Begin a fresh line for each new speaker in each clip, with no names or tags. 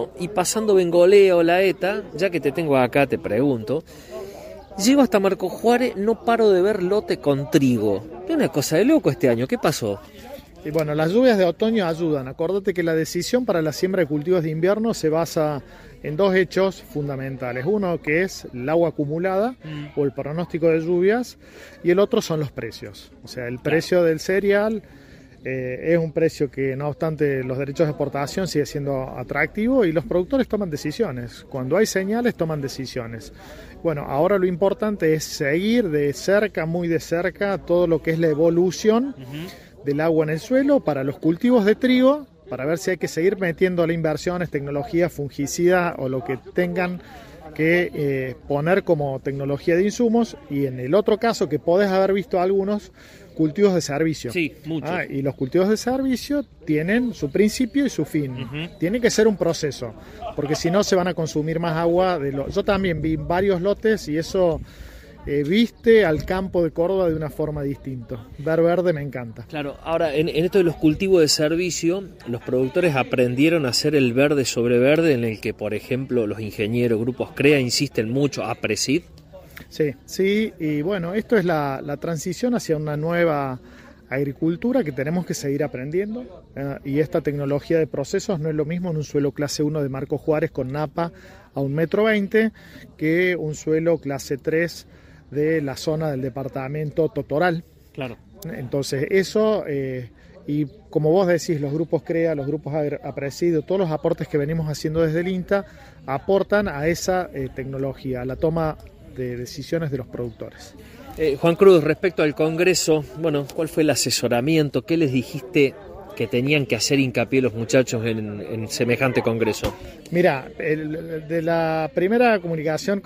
Córdoba y pasando Bengolea o La Eta, ya que te tengo acá te pregunto, llego hasta Marcos Juárez, no paro de ver lote con trigo. Es una cosa de loco este año, ¿qué pasó?
Y bueno, las lluvias de otoño ayudan. Acordate que la decisión para la siembra de cultivos de invierno se basa en dos hechos fundamentales. Uno que es el agua acumulada o el pronóstico de lluvias, y el otro son los precios. O sea, el precio del cereal es un precio que, no obstante los derechos de exportación, sigue siendo atractivo y los productores toman decisiones. Cuando hay señales, toman decisiones. Bueno, ahora lo importante es seguir de cerca, muy de cerca, todo lo que es la evolución del agua en el suelo para los cultivos de trigo, para ver si hay que seguir metiéndole inversiones, tecnología, fungicida o lo que tengan que poner como tecnología de insumos. Y en el otro caso, que podés haber visto algunos, cultivos de servicio.
Sí, mucho.
Y los cultivos de servicio tienen su principio y su fin. Tiene que ser un proceso, porque si no se van a consumir más agua. Yo también vi varios lotes y eso viste al campo de Córdoba de una forma distinta. Ver verde me encanta.
Claro, ahora en esto de los cultivos de servicio, los productores aprendieron a hacer el verde sobre verde, en el que, por ejemplo, los ingenieros, grupos CREA insisten mucho a Presid.
Sí, y bueno, esto es la transición hacia una nueva agricultura que tenemos que seguir aprendiendo, y esta tecnología de procesos no es lo mismo en un suelo clase 1 de Marcos Juárez con napa a 1,20 m que un suelo clase 3 de la zona del departamento Totoral.
Claro.
Entonces eso, y como vos decís, los grupos CREA, los grupos APRESID, todos los aportes que venimos haciendo desde el INTA aportan a esa tecnología, a la toma de decisiones de los productores.
Juan Cruz, respecto al Congreso, bueno, ¿cuál fue el asesoramiento? ¿Qué les dijiste que tenían que hacer hincapié los muchachos en semejante Congreso?
Mira, de la primera comunicación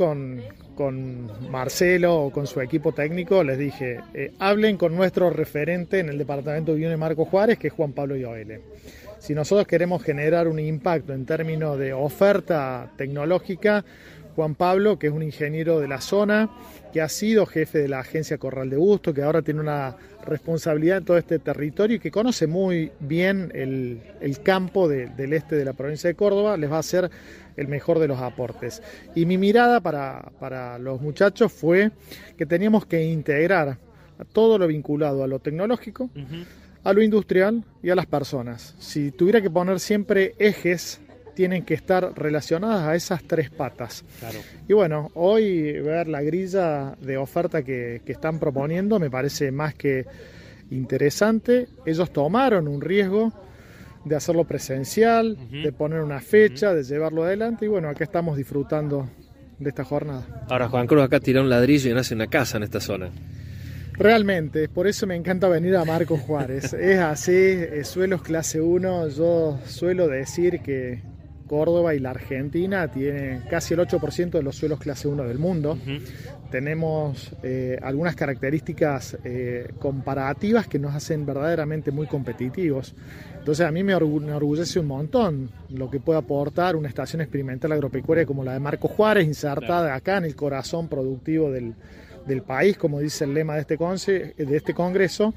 con Marcelo o con su equipo técnico, les dije, hablen con nuestro referente en el departamento de Unión Marcos Juárez, que es Juan Pablo Ioele. Si nosotros queremos generar un impacto en términos de oferta tecnológica, Juan Pablo, que es un ingeniero de la zona, que ha sido jefe de la agencia Corral de Busto, que ahora tiene una responsabilidad en todo este territorio y que conoce muy bien el campo del este de la provincia de Córdoba, les va a hacer el mejor de los aportes. Y mi mirada para los muchachos fue que teníamos que integrar todo lo vinculado a lo tecnológico, a lo industrial y a las personas. Si tuviera que poner siempre ejes, tienen que estar relacionadas a esas tres patas.
Claro.
Y bueno, hoy ver la grilla de oferta que están proponiendo me parece más que interesante. Ellos tomaron un riesgo de hacerlo presencial, de poner una fecha, de llevarlo adelante, y bueno, acá estamos disfrutando de esta jornada.
Ahora Juan Cruz acá tira un ladrillo y nace una casa en esta zona.
Realmente, por eso me encanta venir a Marcos Juárez. Es así, suelos clase 1, yo suelo decir que Córdoba y la Argentina tienen casi el 8% de los suelos clase 1 del mundo. Tenemos algunas características comparativas que nos hacen verdaderamente muy competitivos. Entonces a mí me orgullece un montón lo que puede aportar una estación experimental agropecuaria como la de Marcos Juárez, insertada acá en el corazón productivo del país, como dice el lema de este congreso,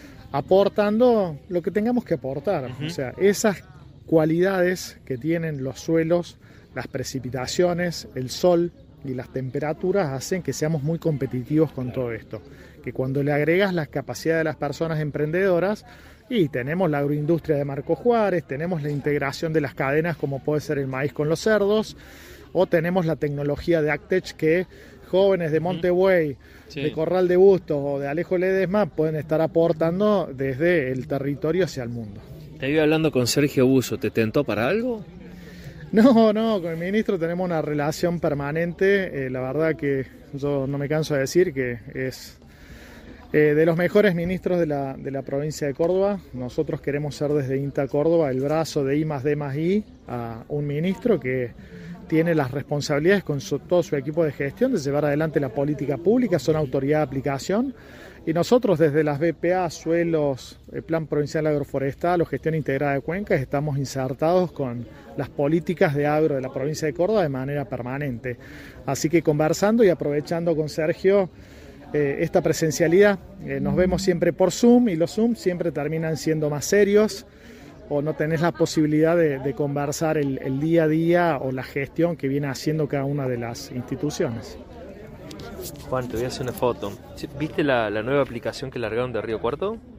aportando lo que tengamos que aportar. O sea, esas cualidades que tienen los suelos, las precipitaciones, el sol y las temperaturas hacen que seamos muy competitivos con todo esto. Que cuando le agregas las capacidades de las personas emprendedoras, y tenemos la agroindustria de Marcos Juárez, tenemos la integración de las cadenas como puede ser el maíz con los cerdos, o tenemos la tecnología de Actech que jóvenes de Montebuey, de Corral de Bustos o de Alejo Ledesma pueden estar aportando desde el territorio hacia el mundo.
Te iba hablando con Sergio Buso, ¿te tentó para algo?
No, con el ministro tenemos una relación permanente, la verdad que yo no me canso de decir que es de los mejores ministros de la provincia de Córdoba. Nosotros queremos ser desde INTA Córdoba el brazo de I+D+I a un ministro que tiene las responsabilidades con todo su equipo de gestión de llevar adelante la política pública, son autoridad de aplicación. Y nosotros desde las BPA, suelos, el Plan Provincial Agroforestal o Gestión Integrada de Cuencas estamos insertados con las políticas de agro de la provincia de Córdoba de manera permanente. Así que conversando y aprovechando con Sergio esta presencialidad, nos vemos siempre por Zoom y los Zoom siempre terminan siendo más serios o no tenés la posibilidad de conversar el día a día o la gestión que viene haciendo cada una de las instituciones.
Juan, te voy a hacer una foto. ¿Viste la nueva aplicación que largaron de Río Cuarto?